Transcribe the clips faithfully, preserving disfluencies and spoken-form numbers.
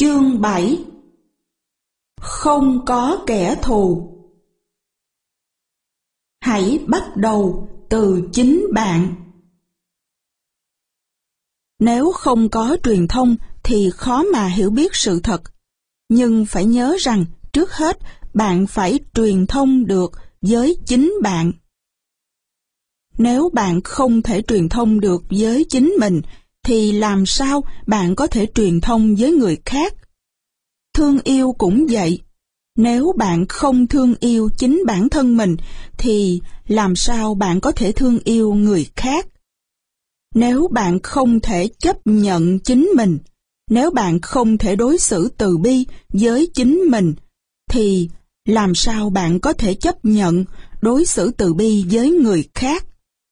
Chương bảy. Không có kẻ thù. Hãy bắt đầu từ chính bạn. Nếu không có truyền thông thì khó mà hiểu biết sự thật. Nhưng phải nhớ rằng trước hết bạn phải truyền thông được với chính bạn. Nếu bạn không thể truyền thông được với chính mình, thì làm sao bạn có thể truyền thông với người khác? Thương yêu cũng vậy. Nếu bạn không thương yêu chính bản thân mình, thì làm sao bạn có thể thương yêu người khác? Nếu bạn không thể chấp nhận chính mình, nếu bạn không thể đối xử từ bi với chính mình, thì làm sao bạn có thể chấp nhận đối xử từ bi với người khác?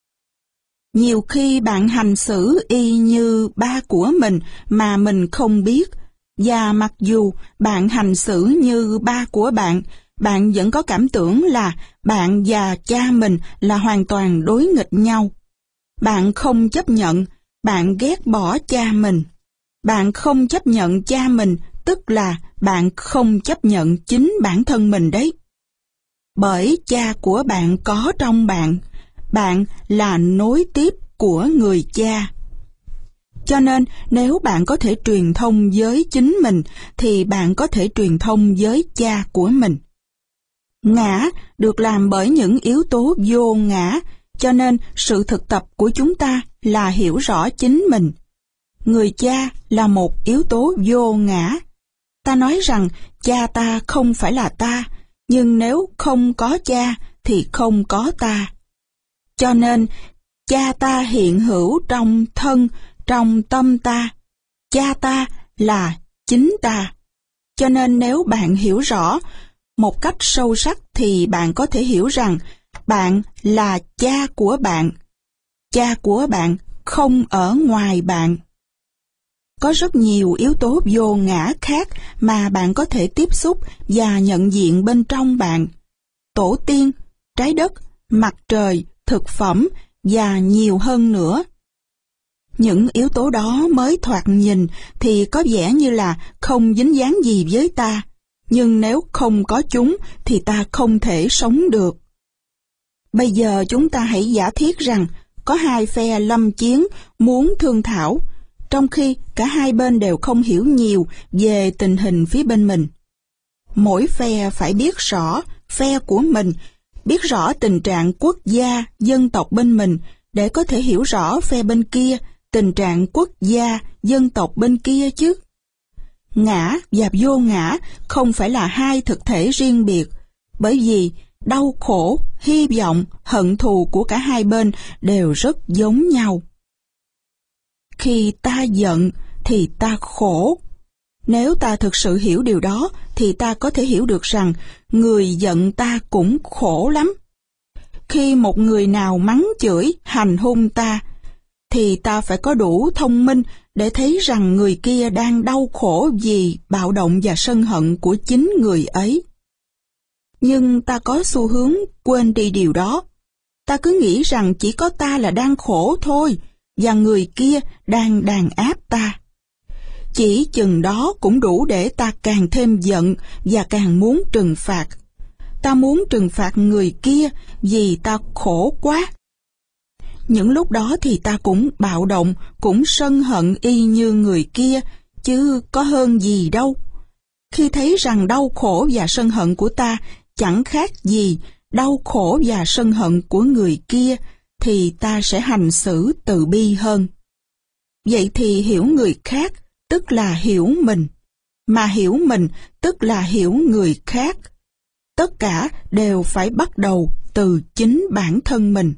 Nhiều khi bạn hành xử y như ba của mình mà mình không biết, và mặc dù bạn hành xử như ba của bạn, bạn vẫn có cảm tưởng là bạn và cha mình là hoàn toàn đối nghịch nhau. Bạn không chấp nhận, bạn ghét bỏ cha mình. Bạn không chấp nhận cha mình, tức là bạn không chấp nhận chính bản thân mình đấy. Bởi cha của bạn có trong bạn, bạn là nối tiếp của người cha. Cho nên nếu bạn có thể truyền thông với chính mình, thì bạn có thể truyền thông với cha của mình. Ngã được làm bởi những yếu tố vô ngã, cho nên sự thực tập của chúng ta là hiểu rõ chính mình. Người cha là một yếu tố vô ngã. Ta nói rằng cha ta không phải là ta, nhưng nếu không có cha thì không có ta. Cho nên cha ta hiện hữu trong thân, trong tâm ta. Cha ta là chính ta. Cho nên nếu bạn hiểu rõ một cách sâu sắc thì bạn có thể hiểu rằng bạn là cha của bạn. Cha của bạn không ở ngoài bạn. Có rất nhiều yếu tố vô ngã khác mà bạn có thể tiếp xúc và nhận diện bên trong bạn. Tổ tiên, trái đất, mặt trời, thực phẩm và nhiều hơn nữa. Những yếu tố đó mới thoạt nhìn thì có vẻ như là không dính dáng gì với ta, nhưng nếu không có chúng thì ta không thể sống được. Bây giờ chúng ta hãy giả thiết rằng có hai phe lâm chiến muốn thương thảo, trong khi cả hai bên đều không hiểu nhiều về tình hình phía bên mình. Mỗi phe phải biết rõ phe của mình, biết rõ tình trạng quốc gia, dân tộc bên mình, để có thể hiểu rõ phe bên kia, tình trạng quốc gia, dân tộc bên kia chứ. Ngã và vô ngã không phải là hai thực thể riêng biệt, bởi vì đau khổ, hy vọng, hận thù của cả hai bên đều rất giống nhau. Khi ta giận thì ta khổ. Nếu ta thực sự hiểu điều đó thì ta có thể hiểu được rằng người giận ta cũng khổ lắm. Khi một người nào mắng chửi, hành hung ta, thì ta phải có đủ thông minh để thấy rằng người kia đang đau khổ vì bạo động và sân hận của chính người ấy. Nhưng ta có xu hướng quên đi điều đó. Ta cứ nghĩ rằng chỉ có ta là đang khổ thôi, và người kia đang đàn áp ta. Chỉ chừng đó cũng đủ để ta càng thêm giận và càng muốn trừng phạt. Ta muốn trừng phạt người kia vì ta khổ quá. Những lúc đó thì ta cũng bạo động, cũng sân hận y như người kia, chứ có hơn gì đâu. Khi thấy rằng đau khổ và sân hận của ta chẳng khác gì đau khổ và sân hận của người kia, thì ta sẽ hành xử từ bi hơn. Vậy thì hiểu người khác tức là hiểu mình, mà hiểu mình tức là hiểu người khác. Tất cả đều phải bắt đầu từ chính bản thân mình.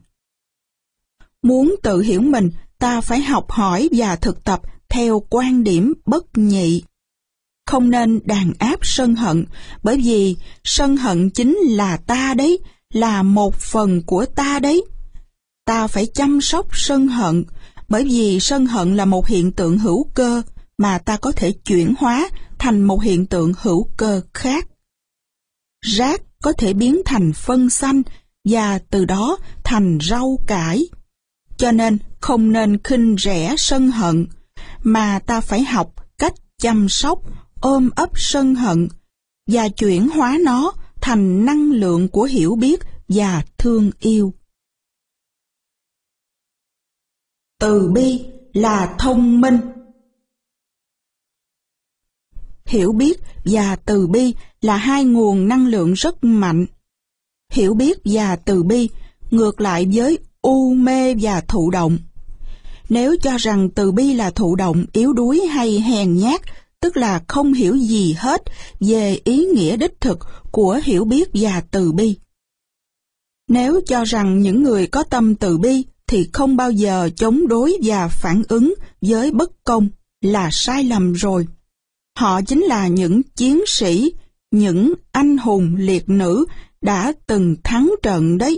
Muốn tự hiểu mình, ta phải học hỏi và thực tập theo quan điểm bất nhị. Không nên đàn áp sân hận, bởi vì sân hận chính là ta đấy, là một phần của ta đấy. Ta phải chăm sóc sân hận, bởi vì sân hận là một hiện tượng hữu cơ mà ta có thể chuyển hóa thành một hiện tượng hữu cơ khác. Rác có thể biến thành phân xanh và từ đó thành rau cải. Cho nên không nên khinh rẻ sân hận, mà ta phải học cách chăm sóc, ôm ấp sân hận và chuyển hóa nó thành năng lượng của hiểu biết và thương yêu. Từ bi là thông minh. Hiểu biết và từ bi là hai nguồn năng lượng rất mạnh. Hiểu biết và từ bi ngược lại với u mê và thụ động. Nếu cho rằng từ bi là thụ động, yếu đuối hay hèn nhát, tức là không hiểu gì hết về ý nghĩa đích thực của hiểu biết và từ bi. Nếu cho rằng những người có tâm từ bi thì không bao giờ chống đối và phản ứng với bất công, là sai lầm rồi. Họ chính là những chiến sĩ, những anh hùng liệt nữ đã từng thắng trận đấy.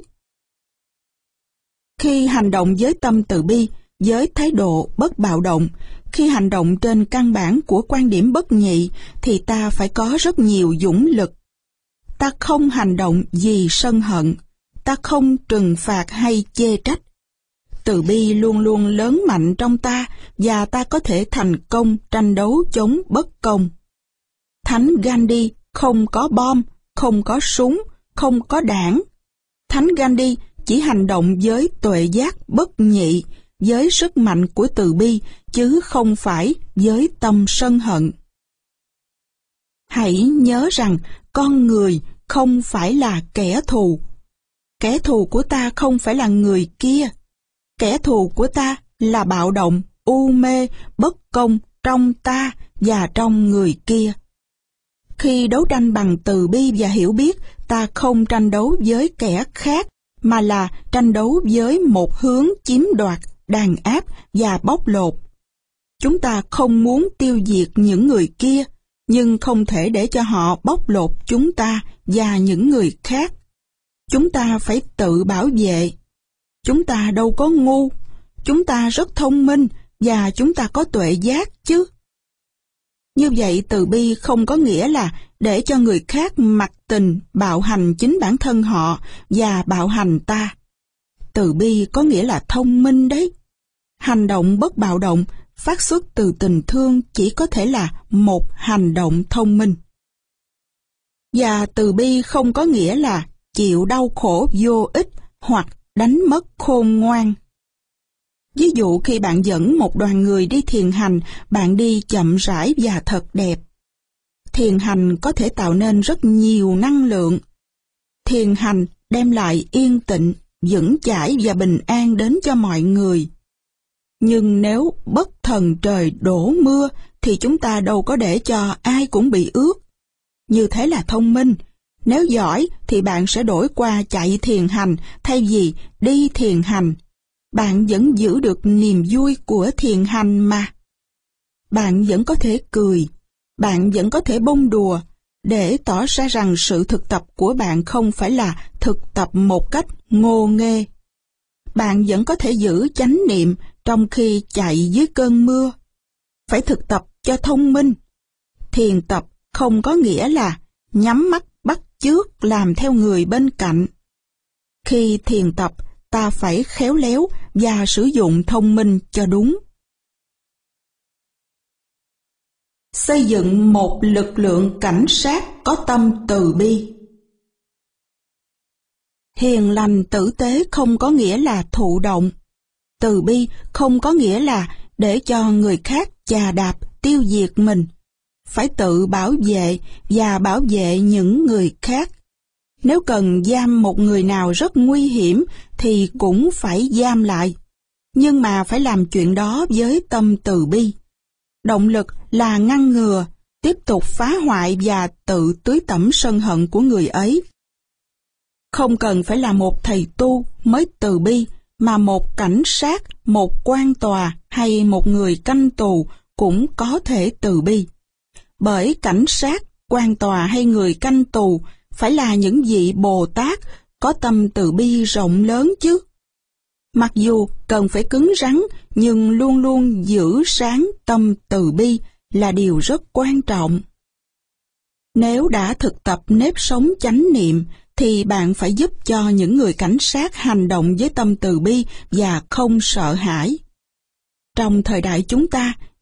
Khi hành động với tâm từ bi, với thái độ bất bạo động, khi hành động trên căn bản của quan điểm bất nhị, thì ta phải có rất nhiều dũng lực. Ta không hành động vì sân hận, ta không trừng phạt hay chê trách. Từ bi luôn luôn lớn mạnh trong ta và ta có thể thành công tranh đấu chống bất công. Thánh Gandhi không có bom, không có súng, không có đảng. Thánh Gandhi chỉ hành động với tuệ giác bất nhị, với sức mạnh của từ bi, chứ không phải với tâm sân hận. Hãy nhớ rằng con người không phải là kẻ thù. Kẻ thù của ta không phải là người kia. Kẻ thù của ta là bạo động, u mê, bất công trong ta và trong người kia. Khi đấu tranh bằng từ bi và hiểu biết, ta không tranh đấu với kẻ khác, mà là tranh đấu với một hướng chiếm đoạt, đàn áp và bóc lột. Chúng ta không muốn tiêu diệt những người kia, nhưng không thể để cho họ bóc lột chúng ta và những người khác. Chúng ta phải tự bảo vệ. Chúng ta đâu có ngu, chúng ta rất thông minh và chúng ta có tuệ giác chứ. Như vậy từ bi không có nghĩa là để cho người khác mặc tình bạo hành chính bản thân họ và bạo hành ta. Từ bi có nghĩa là thông minh đấy. Hành động bất bạo động phát xuất từ tình thương chỉ có thể là một hành động thông minh. Và từ bi không có nghĩa là chịu đau khổ vô ích hoặc đánh mất khôn ngoan. Ví dụ khi bạn dẫn một đoàn người đi thiền hành, bạn đi chậm rãi và thật đẹp. Thiền hành có thể tạo nên rất nhiều năng lượng. Thiền hành đem lại yên tĩnh, vững chãi và bình an đến cho mọi người. Nhưng nếu bất thần trời đổ mưa thì chúng ta đâu có để cho ai cũng bị ướt. Như thế là thông minh. Nếu giỏi thì bạn sẽ đổi qua chạy thiền hành thay vì đi thiền hành. Bạn vẫn giữ được niềm vui của thiền hành mà. Bạn vẫn có thể cười, bạn vẫn có thể bông đùa, để tỏ ra rằng sự thực tập của bạn không phải là thực tập một cách ngô nghê. Bạn vẫn có thể giữ chánh niệm trong khi chạy dưới cơn mưa. Phải thực tập cho thông minh. Thiền tập không có nghĩa là nhắm mắt bắt chước làm theo người bên cạnh. Khi thiền tập, ta phải khéo léo và sử dụng thông minh cho đúng. Xây dựng một lực lượng cảnh sát có tâm từ bi. Hiền lành tử tế không có nghĩa là thụ động. Từ bi không có nghĩa là để cho người khác chà đạp, tiêu diệt mình. Phải tự bảo vệ và bảo vệ những người khác. Nếu cần giam một người nào rất nguy hiểm thì cũng phải giam lại. Nhưng mà phải làm chuyện đó với tâm từ bi. Động lực là ngăn ngừa, tiếp tục phá hoại và tự tưới tẩm sân hận của người ấy. Không cần phải là một thầy tu mới từ bi, mà một cảnh sát, một quan tòa hay một người canh tù cũng có thể từ bi. Bởi cảnh sát, quan tòa hay người canh tù phải là những vị Bồ Tát có tâm từ bi rộng lớn chứ. Mặc dù cần phải cứng rắn, nhưng luôn luôn giữ sáng tâm từ bi là điều rất quan trọng. Nếu đã thực tập nếp sống chánh niệm, thì bạn phải giúp cho những người cảnh sát hành động với tâm từ bi và không sợ hãi. Trong thời đại chúng ta,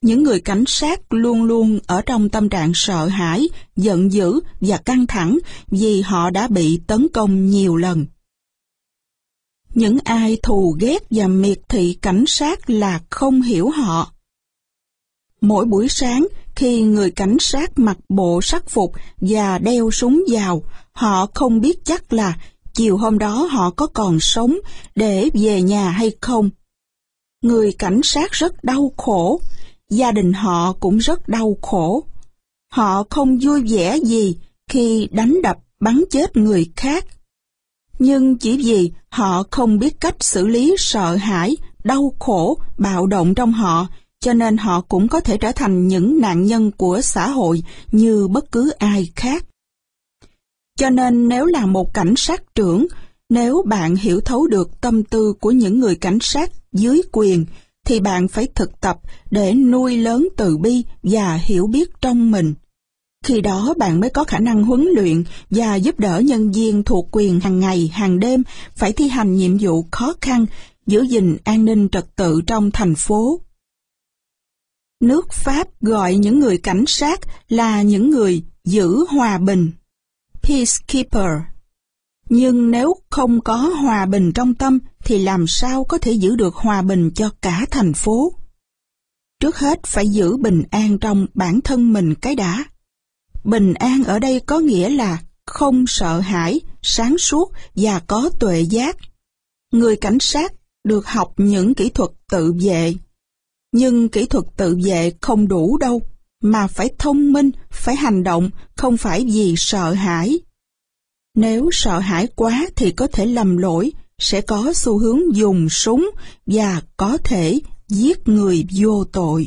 Những người cảnh sát luôn luôn ở trong tâm trạng sợ hãi, giận dữ và căng thẳng vì họ đã bị tấn công nhiều lần. Những ai thù ghét và miệt thị cảnh sát là không hiểu họ. Mỗi buổi sáng, khi người cảnh sát mặc bộ sắc phục và đeo súng vào, họ không biết chắc là chiều hôm đó họ có còn sống để về nhà hay không. Người cảnh sát rất đau khổ, gia đình họ cũng rất đau khổ. Họ không vui vẻ gì khi đánh đập bắn chết người khác. Nhưng chỉ vì họ không biết cách xử lý sợ hãi, đau khổ, bạo động trong họ, cho nên họ cũng có thể trở thành những nạn nhân của xã hội như bất cứ ai khác. Cho nên nếu là một cảnh sát trưởng, nếu bạn hiểu thấu được tâm tư của những người cảnh sát dưới quyền, thì bạn phải thực tập để nuôi lớn từ bi và hiểu biết trong mình. Khi đó bạn mới có khả năng huấn luyện và giúp đỡ nhân viên thuộc quyền hàng ngày, hàng đêm phải thi hành nhiệm vụ khó khăn, giữ gìn an ninh trật tự trong thành phố. Nước Pháp gọi những người cảnh sát là những người giữ hòa bình, peacekeeper. Nhưng nếu không có hòa bình trong tâm thì làm sao có thể giữ được hòa bình cho cả thành phố? Trước hết phải giữ bình an trong bản thân mình cái đã. Bình an ở đây có nghĩa là không sợ hãi, sáng suốt và có tuệ giác. Người cảnh sát được học những kỹ thuật tự vệ. Nhưng kỹ thuật tự vệ không đủ đâu, mà phải thông minh, phải hành động, không phải vì sợ hãi. Nếu sợ hãi quá thì có thể lầm lỗi, sẽ có xu hướng dùng súng và có thể giết người vô tội.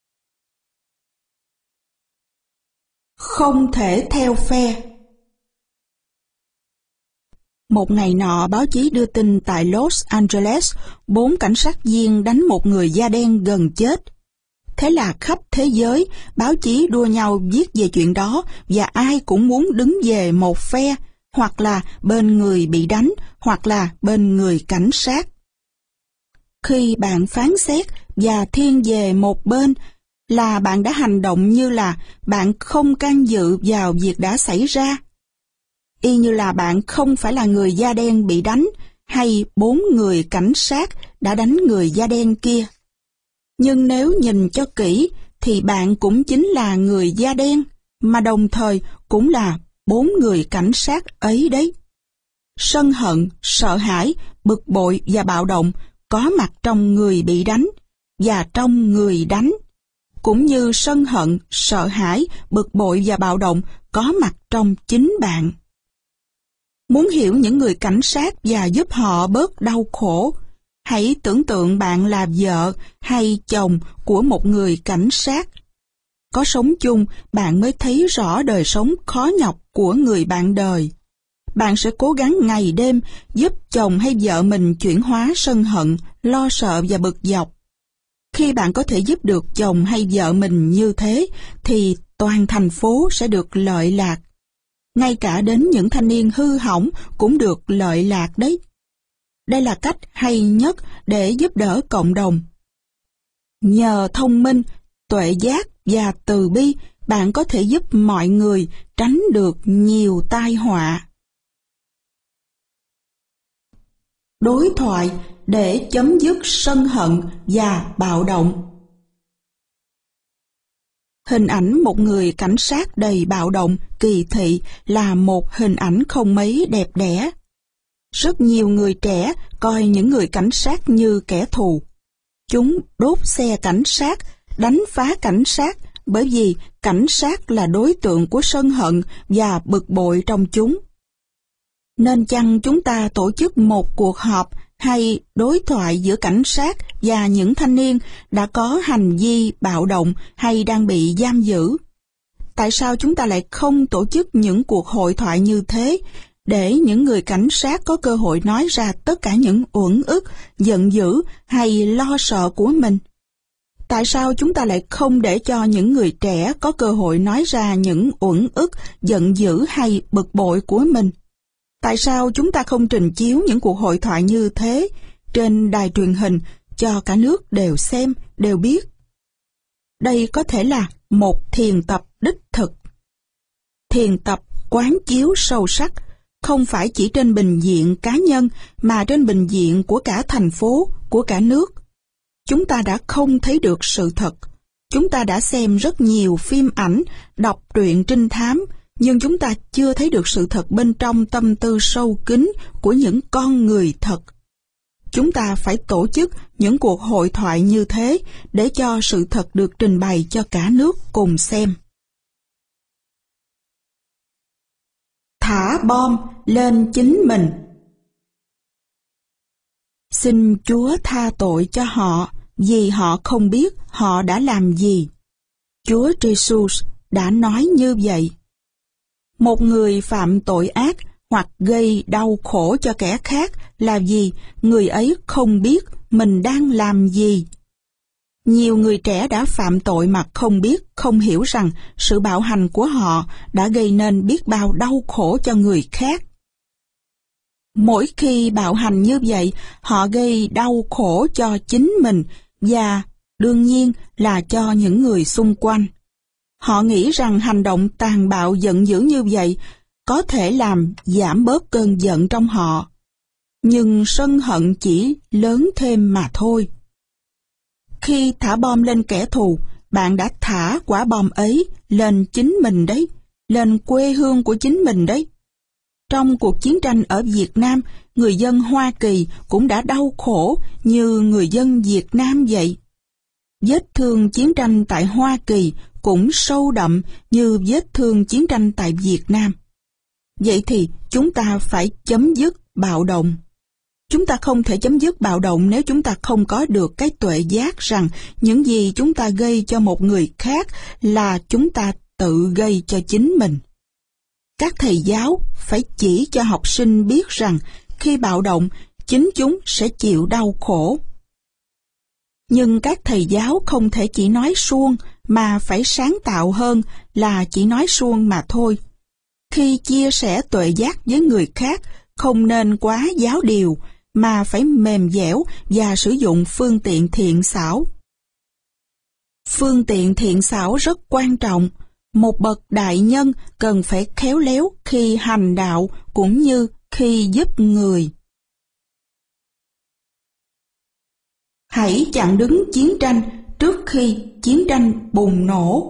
Không thể theo phe. Một ngày nọ, báo chí đưa tin tại Los Angeles, bốn cảnh sát viên đánh một người da đen gần chết. Thế là khắp thế giới, báo chí đua nhau viết về chuyện đó và ai cũng muốn đứng về một phe, hoặc là bên người bị đánh, hoặc là bên người cảnh sát. Khi bạn phán xét và thiên về một bên, là bạn đã hành động như là bạn không can dự vào việc đã xảy ra. Y như là bạn không phải là người da đen bị đánh, hay bốn người cảnh sát đã đánh người da đen kia. Nhưng nếu nhìn cho kỹ, thì bạn cũng chính là người da đen, mà đồng thời cũng là bốn người cảnh sát ấy đấy. Sân hận, sợ hãi, bực bội và bạo động có mặt trong người bị đánh và trong người đánh, cũng như sân hận, sợ hãi, bực bội và bạo động có mặt trong chính bạn. Muốn hiểu những người cảnh sát và giúp họ bớt đau khổ, hãy tưởng tượng bạn là vợ hay chồng của một người cảnh sát. Có sống chung, bạn mới thấy rõ đời sống khó nhọc của người bạn đời. Bạn sẽ cố gắng ngày đêm giúp chồng hay vợ mình chuyển hóa sân hận, lo sợ và bực dọc. Khi bạn có thể giúp được chồng hay vợ mình như thế, thì toàn thành phố sẽ được lợi lạc. Ngay cả đến những thanh niên hư hỏng cũng được lợi lạc đấy. Đây là cách hay nhất để giúp đỡ cộng đồng. Nhờ thông minh, tuệ giác và từ bi, bạn có thể giúp mọi người tránh được nhiều tai họa. Đối thoại để chấm dứt sân hận và bạo động. Hình ảnh một người cảnh sát đầy bạo động, kỳ thị là một hình ảnh không mấy đẹp đẽ. Rất nhiều người trẻ coi những người cảnh sát như kẻ thù. Chúng đốt xe cảnh sát, đánh phá cảnh sát bởi vì cảnh sát là đối tượng của sân hận và bực bội trong chúng. Nên chăng chúng ta tổ chức một cuộc họp hay đối thoại giữa cảnh sát và những thanh niên đã có hành vi bạo động hay đang bị giam giữ? Tại sao chúng ta lại không tổ chức những cuộc hội thoại như thế để những người cảnh sát có cơ hội nói ra tất cả những uẩn ức, giận dữ hay lo sợ của mình? Tại sao chúng ta lại không để cho những người trẻ có cơ hội nói ra những uẩn ức, giận dữ hay bực bội của mình? Tại sao chúng ta không trình chiếu những cuộc hội thoại như thế trên đài truyền hình cho cả nước đều xem, đều biết? Đây có thể là một thiền tập đích thực. Thiền tập quán chiếu sâu sắc, không phải chỉ trên bình diện cá nhân, mà trên bình diện của cả thành phố, của cả nước. Chúng ta đã không thấy được sự thật. Chúng ta đã xem rất nhiều phim ảnh, đọc truyện trinh thám, nhưng chúng ta chưa thấy được sự thật bên trong tâm tư sâu kín của những con người thật. Chúng ta phải tổ chức những cuộc hội thoại như thế để cho sự thật được trình bày cho cả nước cùng xem. Thả bom lên chính mình. Xin Chúa tha tội cho họ, vì họ không biết họ đã làm gì. Chúa Jesus đã nói như vậy. Một người phạm tội ác hoặc gây đau khổ cho kẻ khác là vì người ấy không biết mình đang làm gì. Nhiều người trẻ đã phạm tội mà không biết, không hiểu rằng sự bạo hành của họ đã gây nên biết bao đau khổ cho người khác. Mỗi khi bạo hành như vậy, họ gây đau khổ cho chính mình và đương nhiên là cho những người xung quanh. Họ nghĩ rằng hành động tàn bạo giận dữ như vậy có thể làm giảm bớt cơn giận trong họ. Nhưng sân hận chỉ lớn thêm mà thôi. Khi thả bom lên kẻ thù, bạn đã thả quả bom ấy lên chính mình đấy, lên quê hương của chính mình đấy. Trong cuộc chiến tranh ở Việt Nam, người dân Hoa Kỳ cũng đã đau khổ như người dân Việt Nam vậy. Vết thương chiến tranh tại Hoa Kỳ cũng sâu đậm như vết thương chiến tranh tại Việt Nam. Vậy thì chúng ta phải chấm dứt bạo động. Chúng ta không thể chấm dứt bạo động nếu chúng ta không có được cái tuệ giác rằng những gì chúng ta gây cho một người khác là chúng ta tự gây cho chính mình. Các thầy giáo phải chỉ cho học sinh biết rằng khi bạo động, chính chúng sẽ chịu đau khổ. Nhưng các thầy giáo không thể chỉ nói suông mà phải sáng tạo hơn là chỉ nói suông mà thôi. Khi chia sẻ tuệ giác với người khác, không nên quá giáo điều, mà phải mềm dẻo và sử dụng phương tiện thiện xảo. Phương tiện thiện xảo rất quan trọng. Một bậc đại nhân cần phải khéo léo khi hành đạo cũng như khi giúp người. Hãy chặn đứng chiến tranh trước khi chiến tranh bùng nổ.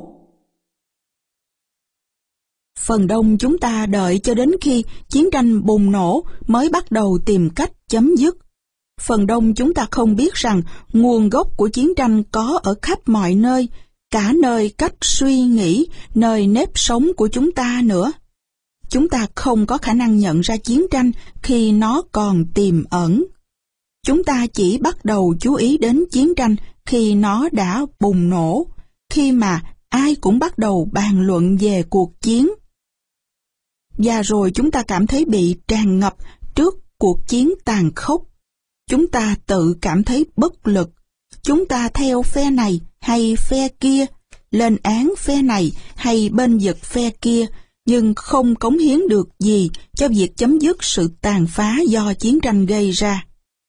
Phần đông chúng ta đợi cho đến khi chiến tranh bùng nổ mới bắt đầu tìm cách chấm dứt. Phần đông chúng ta không biết rằng nguồn gốc của chiến tranh có ở khắp mọi nơi, cả nơi cách suy nghĩ, nơi nếp sống của chúng ta nữa. Chúng ta không có khả năng nhận ra chiến tranh khi nó còn tiềm ẩn. Chúng ta chỉ bắt đầu chú ý đến chiến tranh khi nó đã bùng nổ, khi mà ai cũng bắt đầu bàn luận về cuộc chiến. Và rồi chúng ta cảm thấy bị tràn ngập trước cuộc chiến tàn khốc. Chúng ta tự cảm thấy bất lực. Chúng ta theo phe này hay phe kia, lên án phe này hay bên vực phe kia, nhưng không cống hiến được gì cho việc chấm dứt sự tàn phá do chiến tranh gây ra.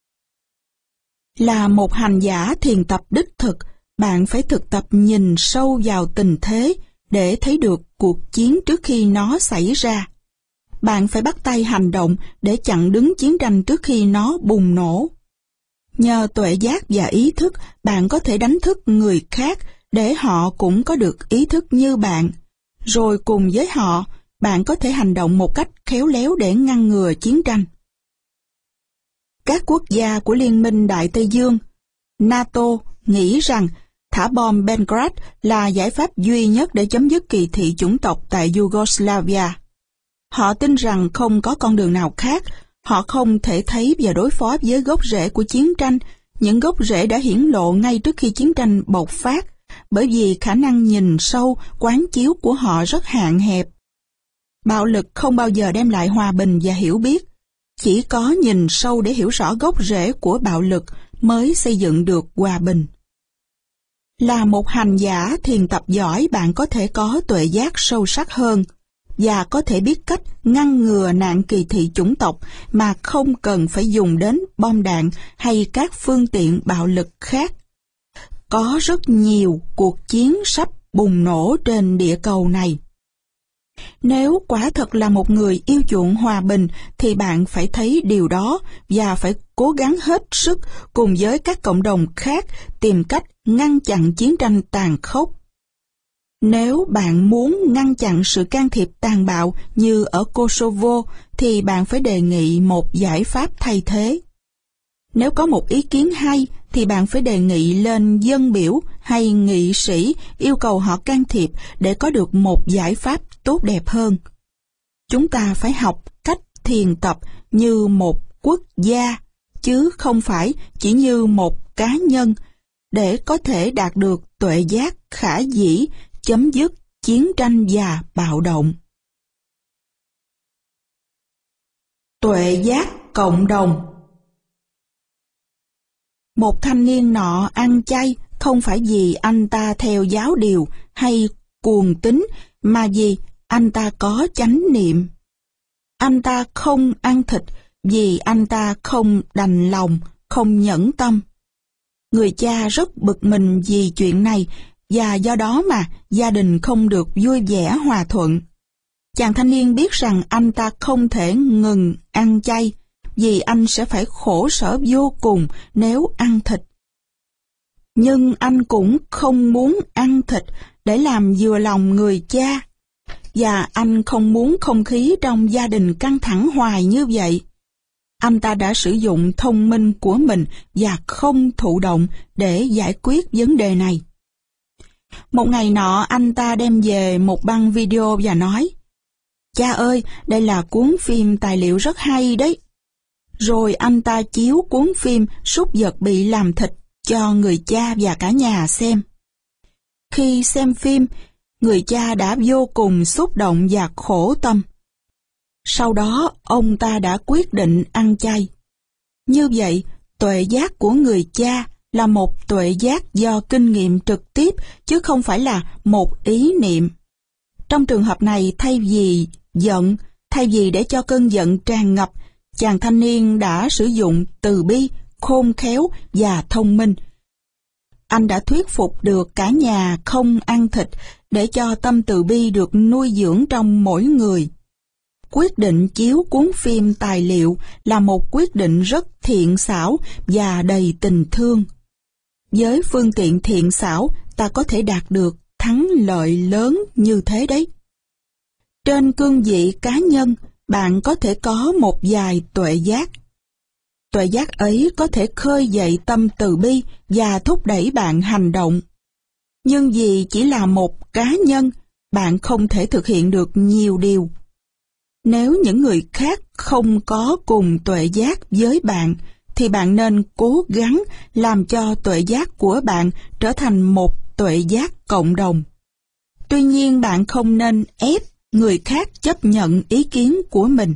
Là một hành giả thiền tập đích thực, bạn phải thực tập nhìn sâu vào tình thế để thấy được cuộc chiến trước khi nó xảy ra. Bạn phải bắt tay hành động để chặn đứng chiến tranh trước khi nó bùng nổ. Nhờ tuệ giác và ý thức, bạn có thể đánh thức người khác để họ cũng có được ý thức như bạn. Rồi cùng với họ, bạn có thể hành động một cách khéo léo để ngăn ngừa chiến tranh. Các quốc gia của Liên minh Đại Tây Dương, NATO, nghĩ rằng thả bom Belgrade là giải pháp duy nhất để chấm dứt kỳ thị chủng tộc tại Yugoslavia. Họ tin rằng không có con đường nào khác. Họ không thể thấy và đối phó với gốc rễ của chiến tranh, những gốc rễ đã hiển lộ ngay trước khi chiến tranh bộc phát, bởi vì khả năng nhìn sâu, quán chiếu của họ rất hạn hẹp. Bạo lực không bao giờ đem lại hòa bình và hiểu biết. Chỉ có nhìn sâu để hiểu rõ gốc rễ của bạo lực mới xây dựng được hòa bình. Là một hành giả thiền tập giỏi, bạn có thể có tuệ giác sâu sắc hơn và có thể biết cách ngăn ngừa nạn kỳ thị chủng tộc mà không cần phải dùng đến bom đạn hay các phương tiện bạo lực khác. có rất nhiều cuộc chiến sắp bùng nổ trên địa cầu này. Nếu quả thật là một người yêu chuộng hòa bình thì bạn phải thấy điều đó và phải cố gắng hết sức cùng với các cộng đồng khác tìm cách ngăn chặn chiến tranh tàn khốc. Nếu bạn muốn ngăn chặn sự can thiệp tàn bạo như ở Kosovo thì bạn phải đề nghị một giải pháp thay thế. Nếu có một ý kiến hay thì bạn phải đề nghị lên dân biểu hay nghị sĩ yêu cầu họ can thiệp để có được một giải pháp tốt đẹp hơn. Chúng ta phải học cách thiền tập như một quốc gia, chứ không phải chỉ như một cá nhân, để có thể đạt được tuệ giác khả dĩ, chấm dứt chiến tranh và bạo động. Tuệ giác cộng đồng. Một thanh niên nọ ăn chay không phải vì anh ta theo giáo điều hay cuồng tín, mà vì anh ta có chánh niệm. Anh ta không ăn thịt vì anh ta không đành lòng, không nhẫn tâm. Người cha rất bực mình vì chuyện này, và do đó mà gia đình không được vui vẻ hòa thuận. Chàng thanh niên biết rằng anh ta không thể ngừng ăn chay, vì anh sẽ phải khổ sở vô cùng nếu ăn thịt. Nhưng anh cũng không muốn ăn thịt để làm vừa lòng người cha, và anh không muốn không khí trong gia đình căng thẳng hoài như vậy. Anh ta đã sử dụng thông minh của mình và không thụ động để giải quyết vấn đề này. Một ngày nọ anh ta đem về một băng video và nói: "Cha ơi, đây là cuốn phim tài liệu rất hay đấy." Rồi anh ta chiếu cuốn phim súc vật bị làm thịt cho người cha và cả nhà xem. Khi xem phim, người cha đã vô cùng xúc động và khổ tâm. Sau đó, ông ta đã quyết định ăn chay. Như vậy, tuệ giác của người cha là một tuệ giác do kinh nghiệm trực tiếp, chứ không phải là một ý niệm. Trong trường hợp này, thay vì giận, thay vì để cho cơn giận tràn ngập, chàng thanh niên đã sử dụng từ bi, khôn khéo và thông minh. Anh đã thuyết phục được cả nhà không ăn thịt để cho tâm từ bi được nuôi dưỡng trong mỗi người. Quyết định chiếu cuốn phim tài liệu là một quyết định rất thiện xảo và đầy tình thương. Với phương tiện thiện xảo, ta có thể đạt được thắng lợi lớn như thế đấy. Trên cương vị cá nhân, bạn có thể có một vài tuệ giác. Tuệ giác ấy có thể khơi dậy tâm từ bi và thúc đẩy bạn hành động. Nhưng vì chỉ là một cá nhân, bạn không thể thực hiện được nhiều điều. Nếu những người khác không có cùng tuệ giác với bạn, thì bạn nên cố gắng làm cho tuệ giác của bạn trở thành một tuệ giác cộng đồng. Tuy nhiên, bạn không nên ép người khác chấp nhận ý kiến của mình.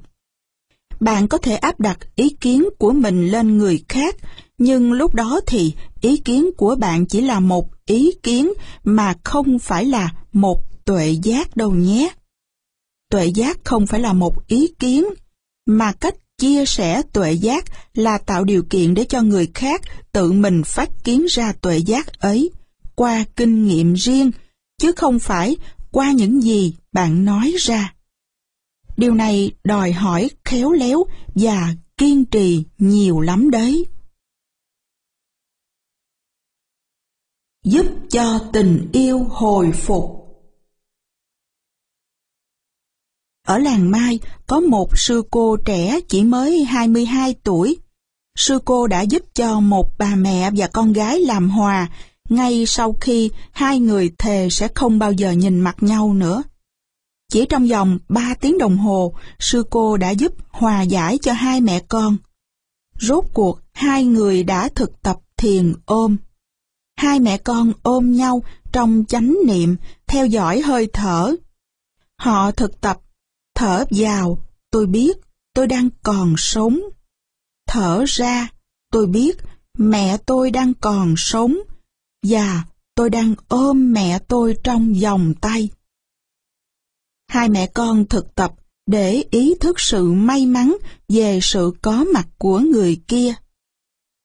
Bạn có thể áp đặt ý kiến của mình lên người khác, nhưng lúc đó thì ý kiến của bạn chỉ là một ý kiến mà không phải là một tuệ giác đâu nhé. Tuệ giác không phải là một ý kiến, mà cách chia sẻ tuệ giác là tạo điều kiện để cho người khác tự mình phát kiến ra tuệ giác ấy qua kinh nghiệm riêng, chứ không phải qua những gì bạn nói ra. Điều này đòi hỏi khéo léo và kiên trì nhiều lắm đấy. Giúp cho tình yêu hồi phục. Ở làng Mai có một sư cô trẻ chỉ mới hai mươi hai tuổi. Sư cô đã giúp cho một bà mẹ và con gái làm hòa ngay sau khi hai người thề sẽ không bao giờ nhìn mặt nhau nữa. Chỉ trong vòng ba tiếng đồng hồ, sư cô đã giúp hòa giải cho hai mẹ con. Rốt cuộc, hai người đã thực tập thiền ôm. Hai mẹ con ôm nhau trong chánh niệm, theo dõi hơi thở. Họ thực tập thở vào, tôi biết tôi đang còn sống. Thở ra, tôi biết mẹ tôi đang còn sống, và tôi đang ôm mẹ tôi trong vòng tay. Hai mẹ con thực tập để ý thức sự may mắn về sự có mặt của người kia.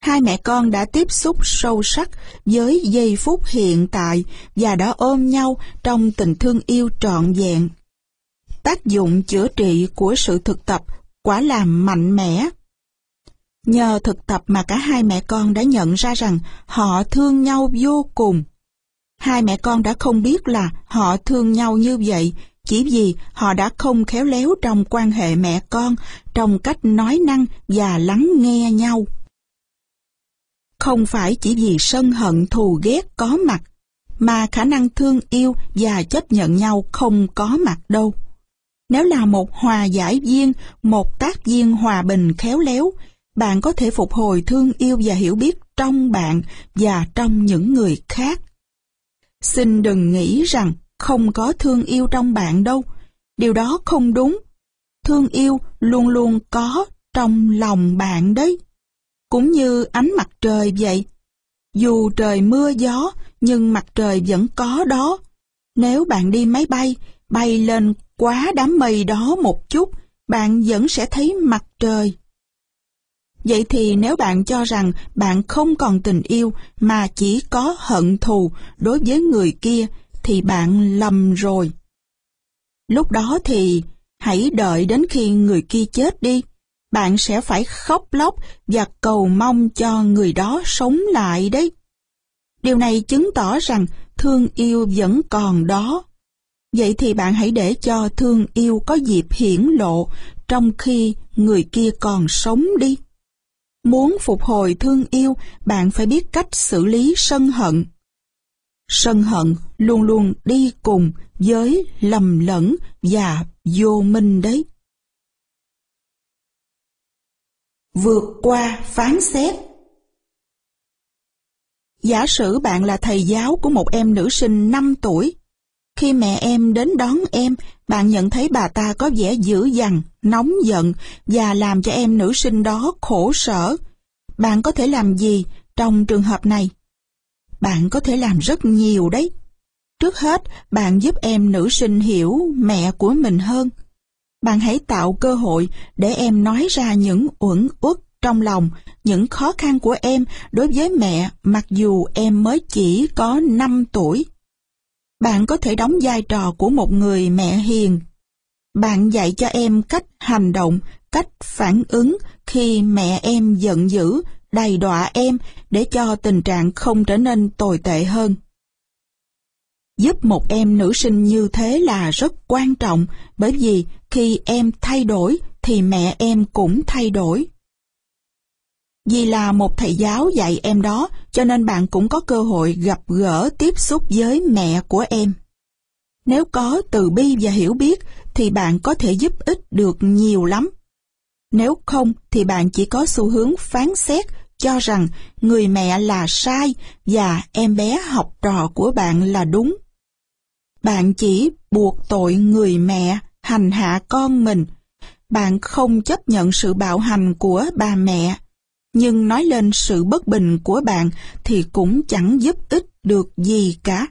Hai mẹ con đã tiếp xúc sâu sắc với giây phút hiện tại và đã ôm nhau trong tình thương yêu trọn vẹn. Tác dụng chữa trị của sự thực tập quả là mạnh mẽ. Nhờ thực tập mà cả hai mẹ con đã nhận ra rằng họ thương nhau vô cùng. Hai mẹ con đã không biết là họ thương nhau như vậy chỉ vì họ đã không khéo léo trong quan hệ mẹ con, trong cách nói năng và lắng nghe nhau. Không phải chỉ vì sân hận thù ghét có mặt, mà khả năng thương yêu và chấp nhận nhau không có mặt đâu. Nếu là một hòa giải viên, một tác viên hòa bình khéo léo, bạn có thể phục hồi thương yêu và hiểu biết trong bạn và trong những người khác. Xin đừng nghĩ rằng không có thương yêu trong bạn đâu. Điều đó không đúng. Thương yêu luôn luôn có trong lòng bạn đấy. Cũng như ánh mặt trời vậy. Dù trời mưa gió, nhưng mặt trời vẫn có đó. Nếu bạn đi máy bay, bay lên quá đám mây đó một chút, bạn vẫn sẽ thấy mặt trời. Vậy thì nếu bạn cho rằng bạn không còn tình yêu mà chỉ có hận thù đối với người kia, thì bạn lầm rồi. Lúc đó thì hãy đợi đến khi người kia chết đi. Bạn sẽ phải khóc lóc và cầu mong cho người đó sống lại đấy. Điều này chứng tỏ rằng thương yêu vẫn còn đó. Vậy thì bạn hãy để cho thương yêu có dịp hiển lộ trong khi người kia còn sống đi. Muốn phục hồi thương yêu, bạn phải biết cách xử lý sân hận. Sân hận luôn luôn đi cùng với lầm lẫn và vô minh đấy. Vượt qua phán xét. Giả sử bạn là thầy giáo của một em nữ sinh năm tuổi. Khi mẹ em đến đón em, bạn nhận thấy bà ta có vẻ dữ dằn, nóng giận và làm cho em nữ sinh đó khổ sở. Bạn có thể làm gì trong trường hợp này? Bạn có thể làm rất nhiều đấy. Trước hết, bạn giúp em nữ sinh hiểu mẹ của mình hơn. Bạn hãy tạo cơ hội để em nói ra những uẩn uất trong lòng, những khó khăn của em đối với mẹ mặc dù em mới chỉ có năm tuổi. Bạn có thể đóng vai trò của một người mẹ hiền. Bạn dạy cho em cách hành động, cách phản ứng khi mẹ em giận dữ, đầy đọa em để cho tình trạng không trở nên tồi tệ hơn. Giúp một em nữ sinh như thế là rất quan trọng, bởi vì khi em thay đổi thì mẹ em cũng thay đổi. Vì là một thầy giáo dạy em đó, cho nên bạn cũng có cơ hội gặp gỡ tiếp xúc với mẹ của em. Nếu có từ bi và hiểu biết thì bạn có thể giúp ích được nhiều lắm. Nếu không thì bạn chỉ có xu hướng phán xét, cho rằng người mẹ là sai và em bé học trò của bạn là đúng. Bạn chỉ buộc tội người mẹ hành hạ con mình. Bạn không chấp nhận sự bạo hành của bà mẹ, nhưng nói lên sự bất bình của bạn thì cũng chẳng giúp ích được gì cả.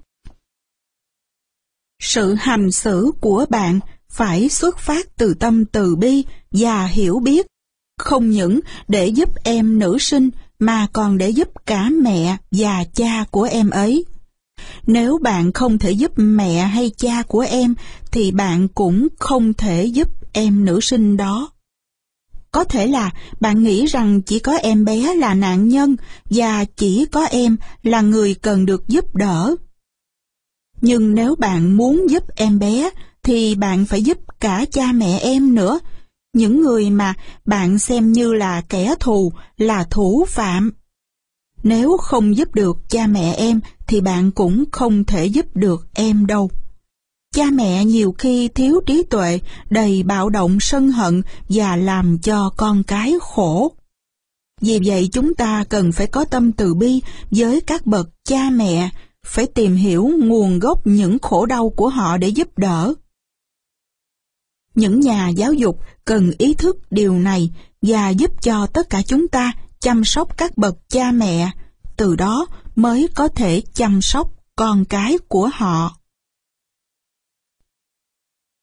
Sự hành xử của bạn phải xuất phát từ tâm từ bi và hiểu biết, không những để giúp em nữ sinh mà còn để giúp cả mẹ và cha của em ấy. Nếu bạn không thể giúp mẹ hay cha của em thì bạn cũng không thể giúp em nữ sinh đó. Có thể là bạn nghĩ rằng chỉ có em bé là nạn nhân và chỉ có em là người cần được giúp đỡ. Nhưng nếu bạn muốn giúp em bé thì bạn phải giúp cả cha mẹ em nữa, những người mà bạn xem như là kẻ thù, là thủ phạm. Nếu không giúp được cha mẹ em thì bạn cũng không thể giúp được em đâu. Cha mẹ nhiều khi thiếu trí tuệ, đầy bạo động sân hận và làm cho con cái khổ. Vì vậy chúng ta cần phải có tâm từ bi với các bậc cha mẹ, phải tìm hiểu nguồn gốc những khổ đau của họ để giúp đỡ. Những nhà giáo dục cần ý thức điều này và giúp cho tất cả chúng ta chăm sóc các bậc cha mẹ, từ đó mới có thể chăm sóc con cái của họ.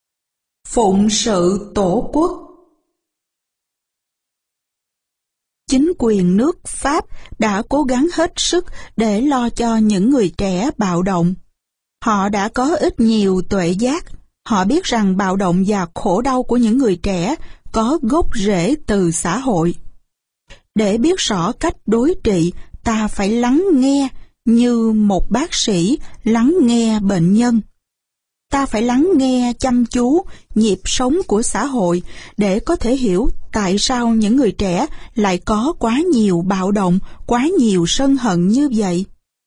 Phụng sự Tổ quốc. Chính quyền nước Pháp đã cố gắng hết sức để lo cho những người trẻ bạo động. Họ đã có ít nhiều tuệ giác. Họ biết rằng bạo động và khổ đau của những người trẻ có gốc rễ từ xã hội. Để biết rõ cách đối trị, ta phải lắng nghe như một bác sĩ lắng nghe bệnh nhân. Ta phải lắng nghe chăm chú nhịp sống của xã hội để có thể hiểu tại sao những người trẻ lại có quá nhiều bạo động, quá nhiều sân hận như vậy.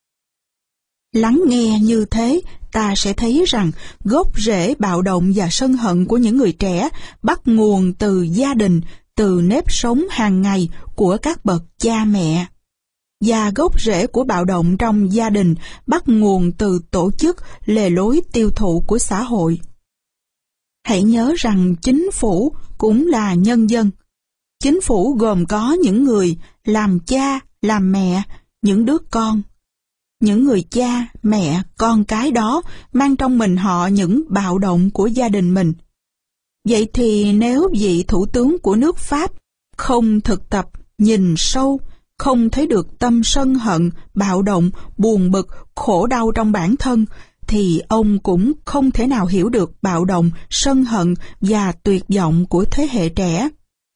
Lắng nghe như thế, ta sẽ thấy rằng gốc rễ bạo động và sân hận của những người trẻ bắt nguồn từ gia đình, từ nếp sống hàng ngày của các bậc cha mẹ. Và gốc rễ của bạo động trong gia đình bắt nguồn từ tổ chức, lề lối tiêu thụ của xã hội. Hãy nhớ rằng chính phủ cũng là nhân dân. Chính phủ gồm có những người làm cha, làm mẹ, những đứa con. Những người cha, mẹ, con cái đó mang trong mình họ những bạo động của gia đình mình. Vậy thì nếu vị thủ tướng của nước Pháp không thực tập, nhìn sâu, không thấy được tâm sân hận, bạo động, buồn bực, khổ đau trong bản thân, thì ông cũng không thể nào hiểu được bạo động, sân hận và tuyệt vọng của thế hệ trẻ.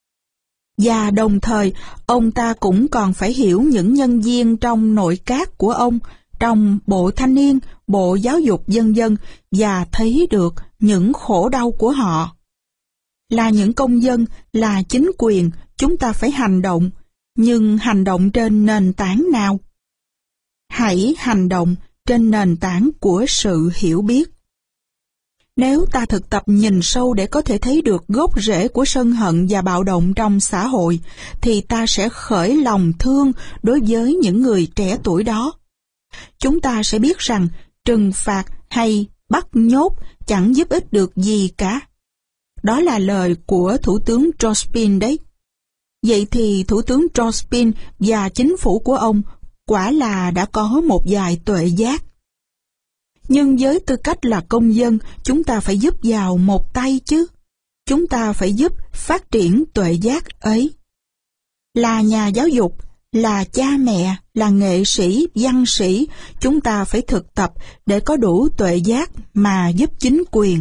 Và đồng thời, ông ta cũng còn phải hiểu những nhân viên trong nội các của ông, trong Bộ Thanh niên, Bộ Giáo dục vân vân và thấy được những khổ đau của họ. Là những công dân, là chính quyền, chúng ta phải hành động, nhưng hành động trên nền tảng nào? Hãy hành động trên nền tảng của sự hiểu biết. Nếu ta thực tập nhìn sâu để có thể thấy được gốc rễ của sân hận và bạo động trong xã hội, thì ta sẽ khởi lòng thương đối với những người trẻ tuổi đó. Chúng ta sẽ biết rằng trừng phạt hay bắt nhốt chẳng giúp ích được gì cả. Đó là lời của Thủ tướng Jospin đấy. Vậy thì Thủ tướng Jospin và chính phủ của ông quả là đã có một vài tuệ giác. Nhưng với tư cách là công dân, chúng ta phải giúp vào một tay chứ. Chúng ta phải giúp phát triển tuệ giác ấy. Là nhà giáo dục, là cha mẹ, là nghệ sĩ, văn sĩ, chúng ta phải thực tập để có đủ tuệ giác mà giúp chính quyền.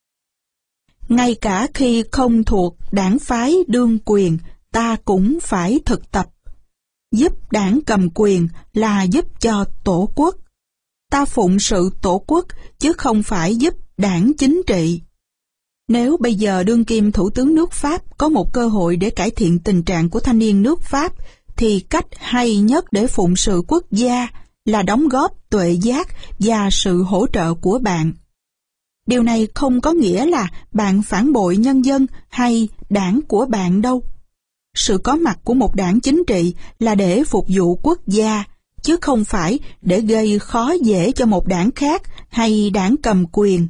Ngay cả khi không thuộc đảng phái đương quyền, ta cũng phải thực tập. Giúp đảng cầm quyền là giúp cho tổ quốc. Ta phụng sự tổ quốc chứ không phải giúp đảng chính trị. Nếu bây giờ đương kim thủ tướng nước Pháp có một cơ hội để cải thiện tình trạng của thanh niên nước Pháp, thì cách hay nhất để phụng sự quốc gia là đóng góp tuệ giác và sự hỗ trợ của bạn. Điều này không có nghĩa là bạn phản bội nhân dân hay đảng của bạn đâu. Sự có mặt của một đảng chính trị là để phục vụ quốc gia, chứ không phải để gây khó dễ cho một đảng khác hay đảng cầm quyền.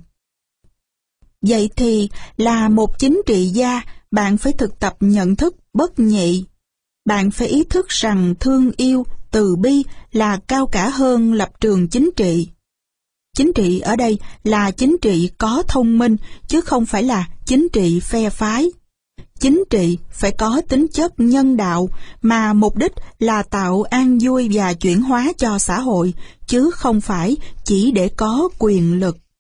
Vậy thì là một chính trị gia, bạn phải thực tập nhận thức bất nhị. Bạn phải ý thức rằng thương yêu, từ bi là cao cả hơn lập trường chính trị. Chính trị ở đây là chính trị có thông minh, chứ không phải là chính trị phe phái. Chính trị phải có tính chất nhân đạo, mà mục đích là tạo an vui và chuyển hóa cho xã hội, chứ không phải chỉ để có quyền lực.